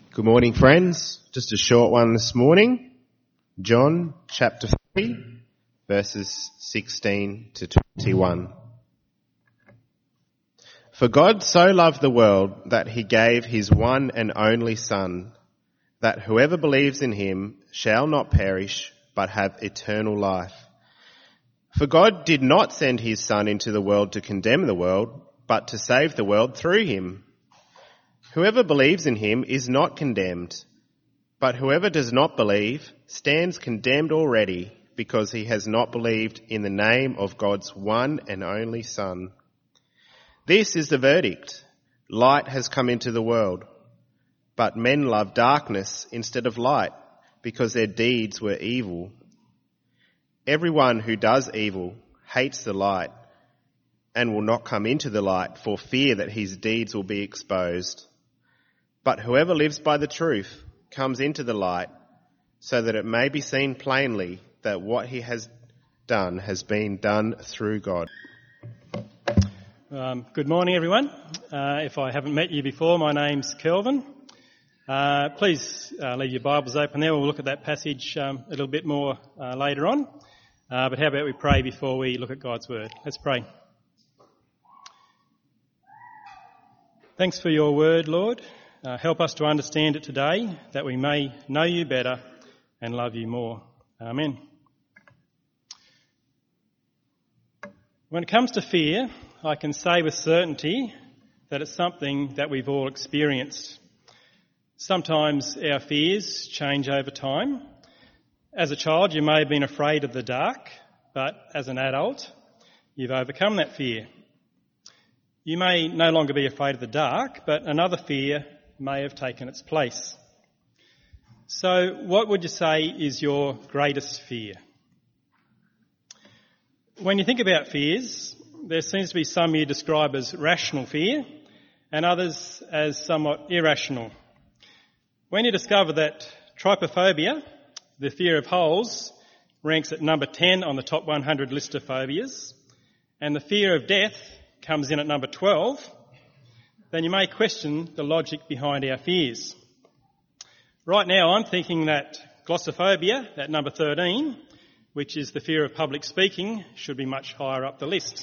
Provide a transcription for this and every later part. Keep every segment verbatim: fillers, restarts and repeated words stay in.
Good morning, friends. Just a short one this morning. John chapter three, verses sixteen to twenty-one. For God so loved the world that he gave his one and only Son, that whoever believes in him shall not perish, but have eternal life. For God did not send his Son into the world to condemn the world, but to save the world through him. Whoever believes in him is not condemned, but whoever does not believe stands condemned already, because he has not believed in the name of God's one and only Son. This is the verdict. Light has come into the world, but men love darkness instead of light, because their deeds were evil. Everyone who does evil hates the light and will not come into the light for fear that his deeds will be exposed. But whoever lives by the truth comes into the light, so that it may be seen plainly that what he has done has been done through God. Um, good morning, everyone. Uh, if I haven't met you before, my name's Kelvin. Uh, please uh, leave your Bibles open there. We'll look at that passage um, a little bit more uh, later on. Uh, but how about we pray before we look at God's Word? Let's pray. Thanks for your Word, Lord. Uh, help us to understand it today, that we may know you better and love you more. Amen. When it comes to fear, I can say with certainty that it's something that we've all experienced. Sometimes our fears change over time. As a child, you may have been afraid of the dark, but as an adult, you've overcome that fear. You may no longer be afraid of the dark, but another fear may have taken its place. So what would you say is your greatest fear? When you think about fears, there seems to be some you describe as rational fear and others as somewhat irrational. When you discover that trypophobia, the fear of holes, ranks at number ten on the top one hundred list of phobias, and the fear of death comes in at number twelve, then you may question the logic behind our fears. Right now I'm thinking that glossophobia, at number thirteen, which is the fear of public speaking, should be much higher up the list.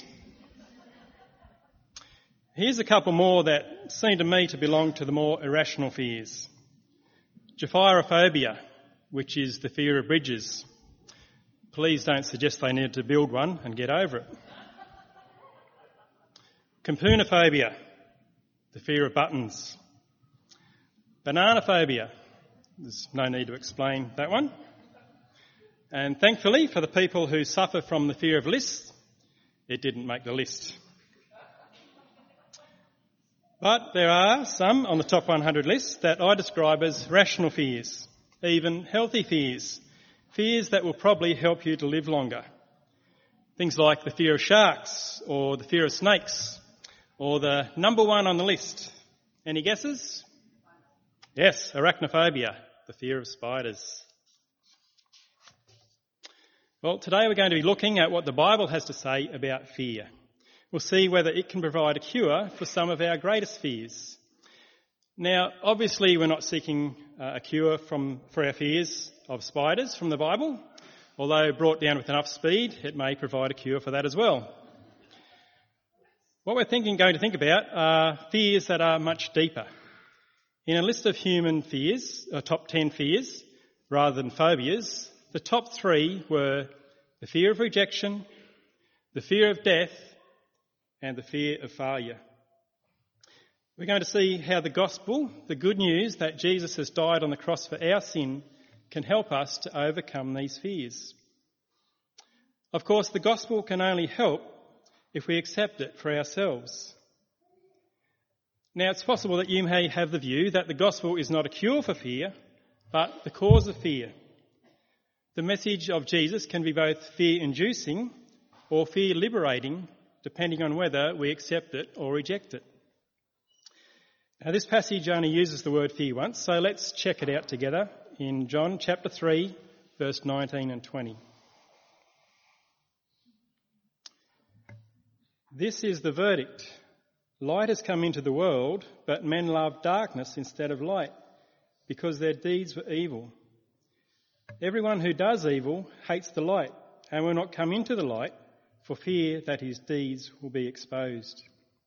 Here's a couple more that seem to me to belong to the more irrational fears. Japhirophobia, which is the fear of bridges. Please don't suggest they need to build one and get over it. Compunophobia, the fear of buttons. Bananaphobia, there's no need to explain that one. And thankfully, for the people who suffer from the fear of lists, it didn't make the list. But there are some on the top one hundred list that I describe as rational fears, even healthy fears, fears that will probably help you to live longer. Things like the fear of sharks or the fear of snakes or the number one on the list. Any guesses? Yes, arachnophobia, the fear of spiders. Well, today we're going to be looking at what the Bible has to say about fear. We'll see whether it can provide a cure for some of our greatest fears. Now, obviously we're not seeking uh, a cure from, for our fears of spiders from the Bible, although brought down with enough speed, it may provide a cure for that as well. What we're thinking, going to think about are fears that are much deeper. In a list of human fears, or top ten fears, rather than phobias, the top three were the fear of rejection, the fear of death, and the fear of failure. We're going to see how the gospel, the good news that Jesus has died on the cross for our sin, can help us to overcome these fears. Of course, the gospel can only help if we accept it for ourselves. Now, it's possible that you may have the view that the gospel is not a cure for fear, but the cause of fear. The message of Jesus can be both fear-inducing or fear-liberating, depending on whether we accept it or reject it. Now, this passage only uses the word fear once, so let's check it out together in John chapter three, verse nineteen and twenty. This is the verdict. Light has come into the world, but men love darkness instead of light, because their deeds were evil. Everyone who does evil hates the light and will not come into the light for fear that his deeds will be exposed.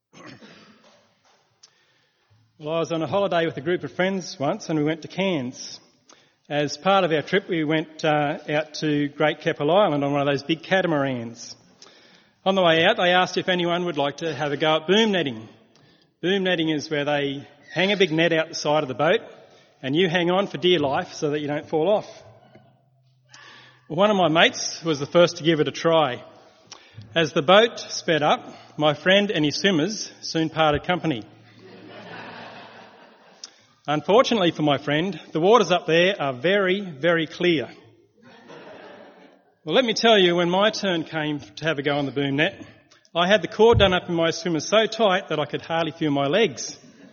Well, I was on a holiday with a group of friends once and we went to Cairns. As part of our trip, we went uh, out to Great Keppel Island on one of those big catamarans. On the way out, they asked if anyone would like to have a go at boom netting. Boom netting is where they hang a big net out the side of the boat and you hang on for dear life so that you don't fall off. Well, one of my mates was the first to give it a try. As the boat sped up, my friend and his swimmers soon parted company. Unfortunately for my friend, the waters up there are very, very clear. Well, let me tell you, when my turn came to have a go on the boom net, I had the cord done up in my swimmers so tight that I could hardly feel my legs.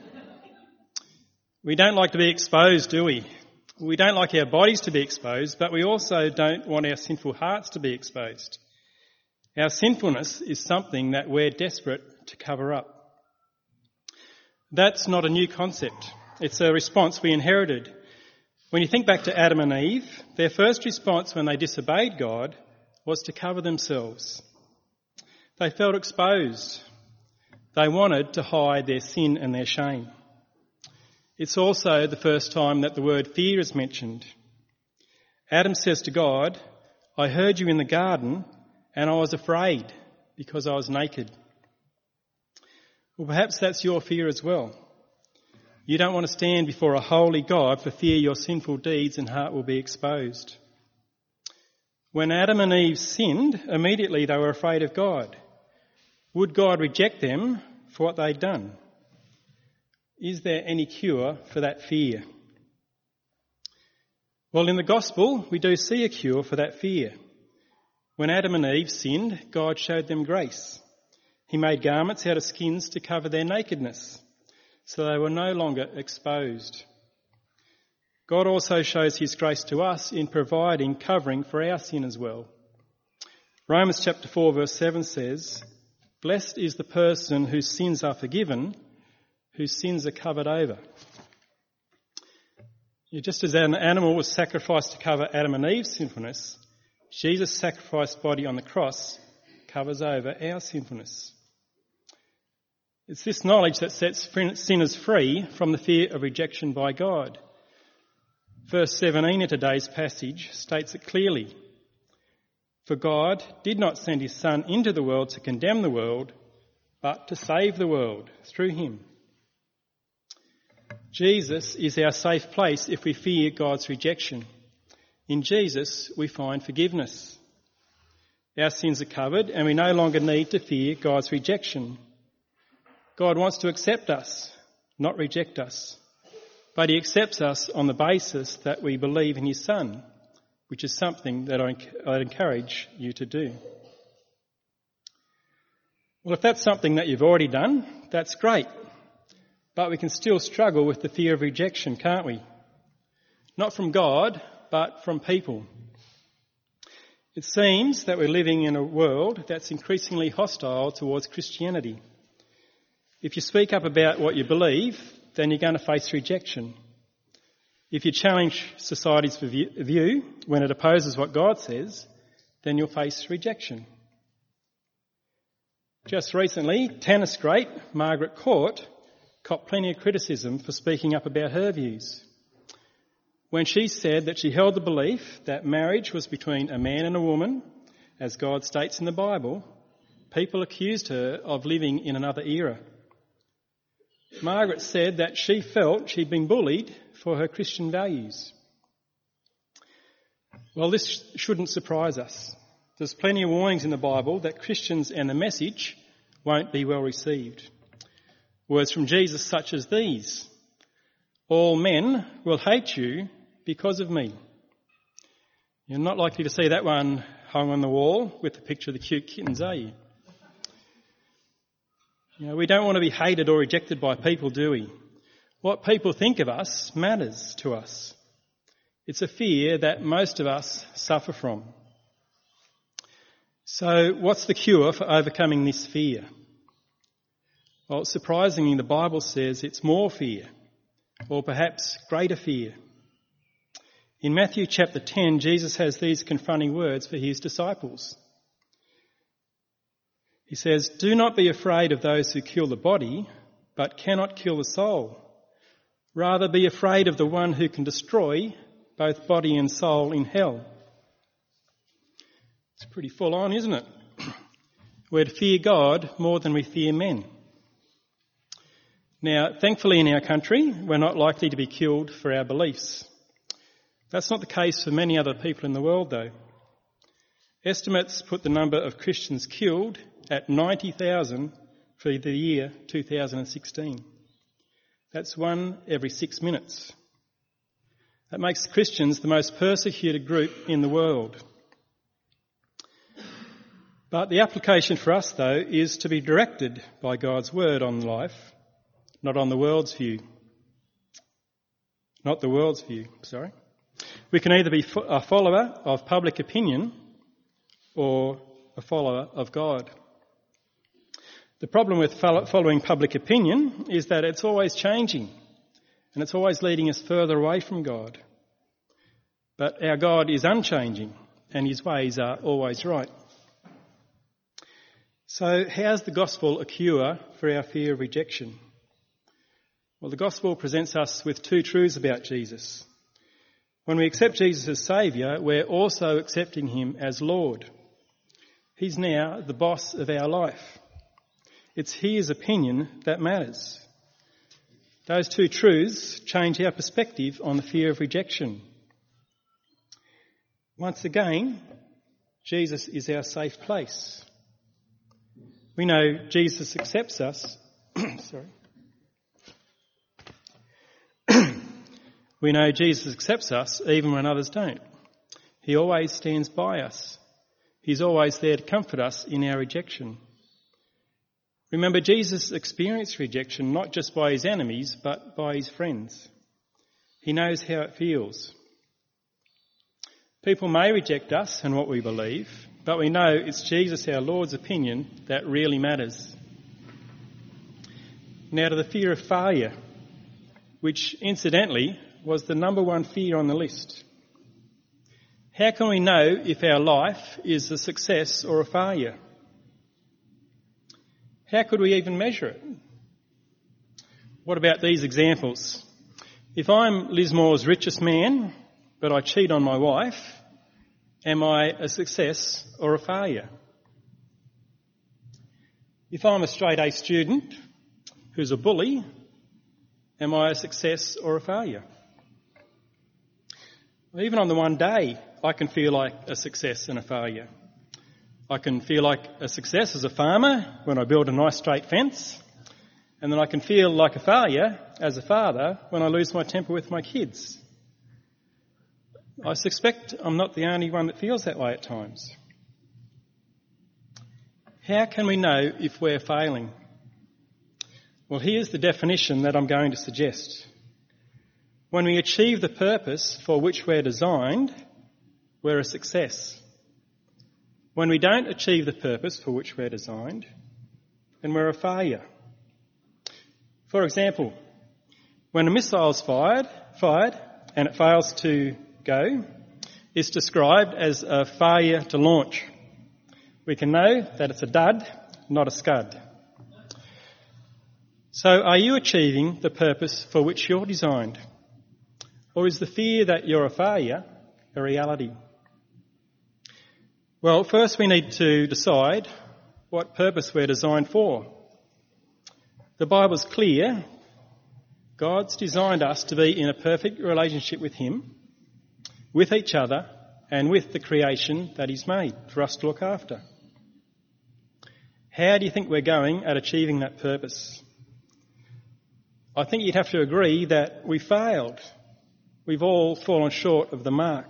We don't like to be exposed, do we? We don't like our bodies to be exposed, but we also don't want our sinful hearts to be exposed. Our sinfulness is something that we're desperate to cover up. That's not a new concept. It's a response we inherited. When you think back to Adam and Eve, their first response when they disobeyed God was to cover themselves. They felt exposed. They wanted to hide their sin and their shame. It's also the first time that the word fear is mentioned. Adam says to God, "I heard you in the garden and I was afraid because I was naked." Well, perhaps that's your fear as well. You don't want to stand before a holy God for fear your sinful deeds and heart will be exposed. When Adam and Eve sinned, immediately they were afraid of God. Would God reject them for what they'd done? Is there any cure for that fear? Well, in the gospel, we do see a cure for that fear. When Adam and Eve sinned, God showed them grace. He made garments out of skins to cover their nakedness, so they were no longer exposed. God also shows his grace to us in providing covering for our sin as well. Romans chapter four verse seven says, "Blessed is the person whose sins are forgiven, whose sins are covered over." Just as an animal was sacrificed to cover Adam and Eve's sinfulness, Jesus' sacrificed body on the cross covers over our sinfulness. It's this knowledge that sets sinners free from the fear of rejection by God. Verse seventeen in today's passage states it clearly. "For God did not send his Son into the world to condemn the world, but to save the world through him." Jesus is our safe place if we fear God's rejection. In Jesus, we find forgiveness. Our sins are covered and we no longer need to fear God's rejection. God wants to accept us, not reject us. But he accepts us on the basis that we believe in his Son, which is something that I'd encourage you to do. Well, if that's something that you've already done, that's great. But we can still struggle with the fear of rejection, can't we? Not from God, but from people. It seems that we're living in a world that's increasingly hostile towards Christianity. If you speak up about what you believe, then you're going to face rejection. If you challenge society's view when it opposes what God says, then you'll face rejection. Just recently, tennis great Margaret Court copped plenty of criticism for speaking up about her views. When she said that she held the belief that marriage was between a man and a woman, as God states in the Bible, people accused her of living in another era. Margaret said that she felt she'd been bullied for her Christian values. Well, this shouldn't surprise us. There's plenty of warnings in the Bible that Christians and the message won't be well received. Words from Jesus such as these: "All men will hate you because of me." You're not likely to see that one hung on the wall with the picture of the cute kittens, are you? You know, we don't want to be hated or rejected by people, do we? What people think of us matters to us. It's a fear that most of us suffer from. So what's the cure for overcoming this fear? Well, surprisingly, the Bible says it's more fear. or perhaps greater fear. In Matthew chapter ten, Jesus has these confronting words for his disciples. He says, "Do not be afraid of those who kill the body, but cannot kill the soul. Rather be afraid of the one who can destroy both body and soul in hell." It's pretty full on, isn't it? We're to fear God more than we fear men. Now, thankfully in our country, we're not likely to be killed for our beliefs. That's not the case for many other people in the world, though. Estimates put the number of Christians killed at ninety thousand for the year two thousand sixteen. That's one every six minutes. That makes Christians the most persecuted group in the world. But the application for us, though, is to be directed by God's word on life, not on the world's view. Not the world's view, sorry. We can either be a follower of public opinion or a follower of God. The problem with following public opinion is that it's always changing and it's always leading us further away from God. But our God is unchanging and his ways are always right. So how's the gospel a cure for our fear of rejection? Well, the gospel presents us with two truths about Jesus. When we accept Jesus as Saviour, we're also accepting him as Lord. He's now the boss of our life. It's his opinion that matters. Those two truths change our perspective on the fear of rejection. Once again, Jesus is our safe place. We know Jesus accepts us. Sorry. We know Jesus accepts us even when others don't. He always stands by us. He's always there to comfort us in our rejection. Remember, Jesus experienced rejection not just by his enemies, but by his friends. He knows how it feels. People may reject us and what we believe, but we know it's Jesus, our Lord's opinion, that really matters. Now to the fear of failure, which incidentally was the number one fear on the list. How can we know if our life is a success or a failure? How could we even measure it? What about these examples? If I'm Lismore's richest man, but I cheat on my wife, am I a success or a failure? If I'm a straight-A student who's a bully, am I a success or a failure? Even on the one day, I can feel like a success and a failure. I can feel like a success as a farmer when I build a nice straight fence, and then I can feel like a failure as a father when I lose my temper with my kids. I suspect I'm not the only one that feels that way at times. How can we know if we're failing? Well, here's the definition that I'm going to suggest. When we achieve the purpose for which we're designed, we're a success. When we don't achieve the purpose for which we're designed, then we're a failure. For example, when a missile is fired, fired and it fails to go, it's described as a failure to launch. We can know that it's a dud, not a scud. So are you achieving the purpose for which you're designed? Or is the fear that you're a failure a reality? Well, first we need to decide what purpose we're designed for. The Bible's clear. God's designed us to be in a perfect relationship with him, with each other, and with the creation that he's made for us to look after. How do you think we're going at achieving that purpose? I think you'd have to agree that we failed. We've all fallen short of the mark.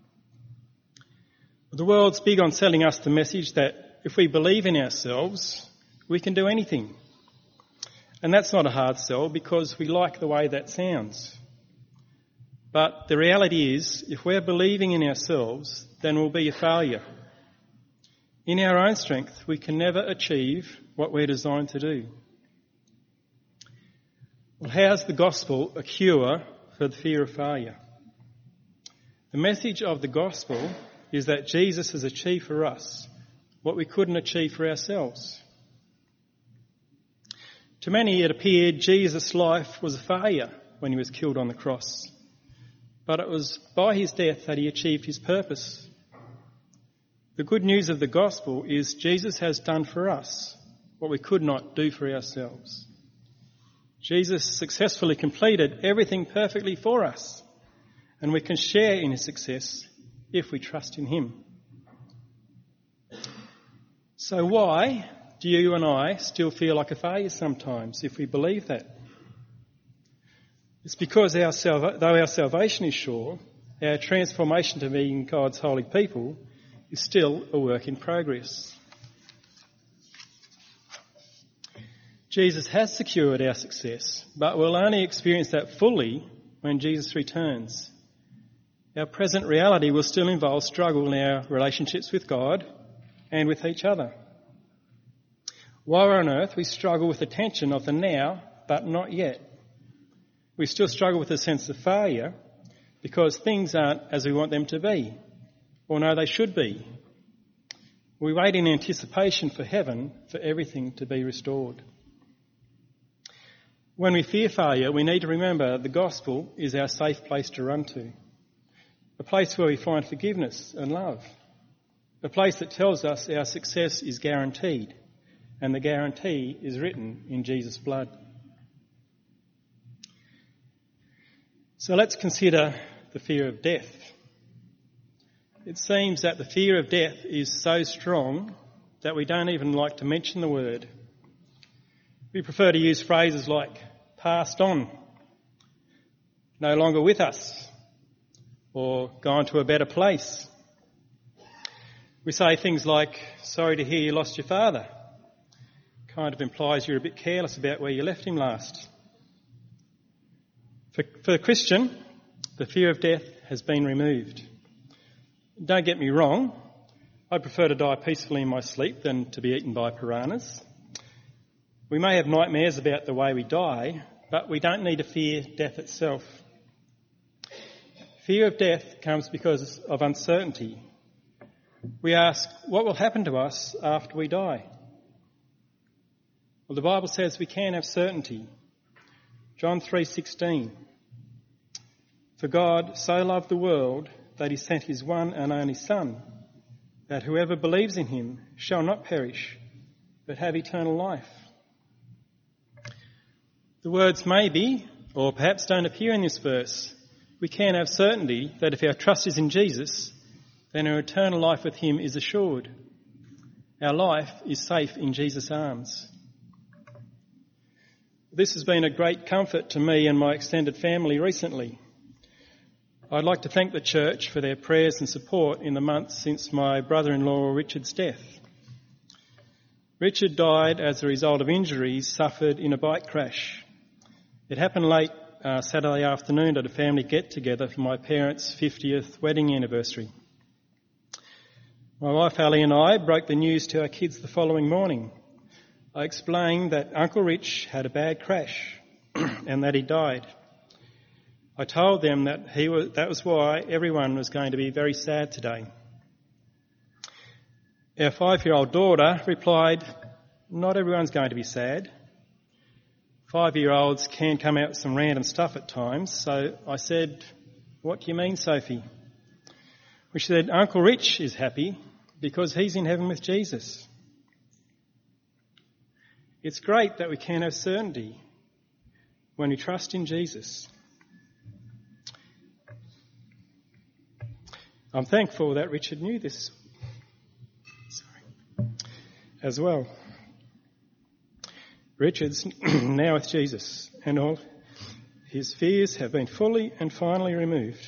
The world's big on selling us the message that if we believe in ourselves, we can do anything. And that's not a hard sell because we like the way that sounds. But the reality is, if we're believing in ourselves, then we'll be a failure. In our own strength, we can never achieve what we're designed to do. Well, how's the gospel a cure for the fear of failure? The message of the gospel is that Jesus has achieved for us what we couldn't achieve for ourselves. To many it appeared Jesus' life was a failure when he was killed on the cross, but it was by his death that he achieved his purpose. The good news of the gospel is Jesus has done for us what we could not do for ourselves. Jesus successfully completed everything perfectly for us, and we can share in his success if we trust in him. So why do you and I still feel like a failure sometimes if we believe that? It's because our salva- though our salvation is sure, our transformation to being God's holy people is still a work in progress. Jesus has secured our success, but we'll only experience that fully when Jesus returns. Our present reality will still involve struggle in our relationships with God and with each other. While we're on earth, we struggle with the tension of the now, but not yet. We still struggle with a sense of failure because things aren't as we want them to be, or no, they should be. We wait in anticipation for heaven for everything to be restored. When we fear failure, we need to remember the gospel is our safe place to run to, a place where we find forgiveness and love, a place that tells us our success is guaranteed, and the guarantee is written in Jesus' blood. So let's consider the fear of death. It seems that the fear of death is so strong that we don't even like to mention the word. We prefer to use phrases like passed on, no longer with us, or gone to a better place. We say things like, sorry to hear you lost your father. Kind of implies you're a bit careless about where you left him last. For, for the Christian, the fear of death has been removed. Don't get me wrong, I prefer to die peacefully in my sleep than to be eaten by piranhas. We may have nightmares about the way we die, but we don't need to fear death itself. Fear of death comes because of uncertainty. We ask, what will happen to us after we die? Well, the Bible says we can have certainty. John three sixteen. For God so loved the world that he sent his one and only Son, that whoever believes in him shall not perish, but have eternal life. The words maybe, or perhaps don't appear in this verse. We can have certainty that if our trust is in Jesus, then our eternal life with him is assured. Our life is safe in Jesus' arms. This has been a great comfort to me and my extended family recently. I'd like to thank the church for their prayers and support in the months since my brother-in-law Richard's death. Richard died as a result of injuries suffered in a bike crash. It happened late uh, Saturday afternoon at a family get-together for my parents' fiftieth wedding anniversary. My wife Ali and I broke the news to our kids the following morning. I explained that Uncle Rich had a bad crash and that he died. I told them that he was, that was why everyone was going to be very sad today. Our five-year-old daughter replied, not everyone's going to be sad. Five-year-olds can come out with some random stuff at times, so I said, what do you mean, Sophie? Well, she said, Uncle Rich is happy because he's in heaven with Jesus. It's great that we can have certainty when we trust in Jesus. I'm thankful that Richard knew this Sorry. as well. Richard's now with Jesus, and all his fears have been fully and finally removed.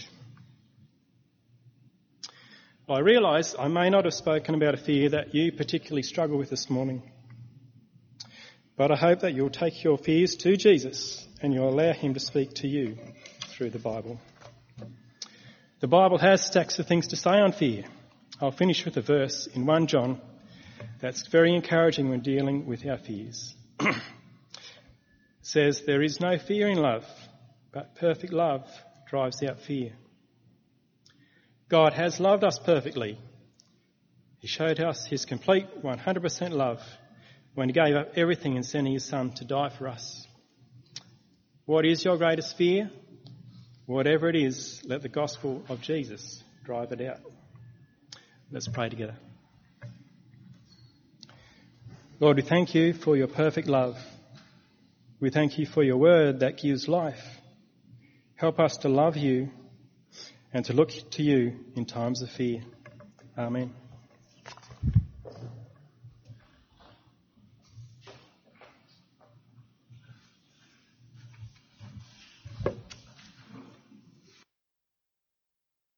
I realise I may not have spoken about a fear that you particularly struggle with this morning, but I hope that you'll take your fears to Jesus and you'll allow him to speak to you through the Bible. The Bible has stacks of things to say on fear. I'll finish with a verse in First John that's very encouraging when dealing with our fears. says there is no fear in love, but perfect love drives out fear. God has loved us perfectly. He showed us his complete one hundred percent love when he gave up everything in sending his son to die for us. What is your greatest fear? Whatever it is, let the gospel of Jesus drive it out. Let's pray together. Lord, we thank you for your perfect love. We thank you for your word that gives life. Help us to love you and to look to you in times of fear. Amen.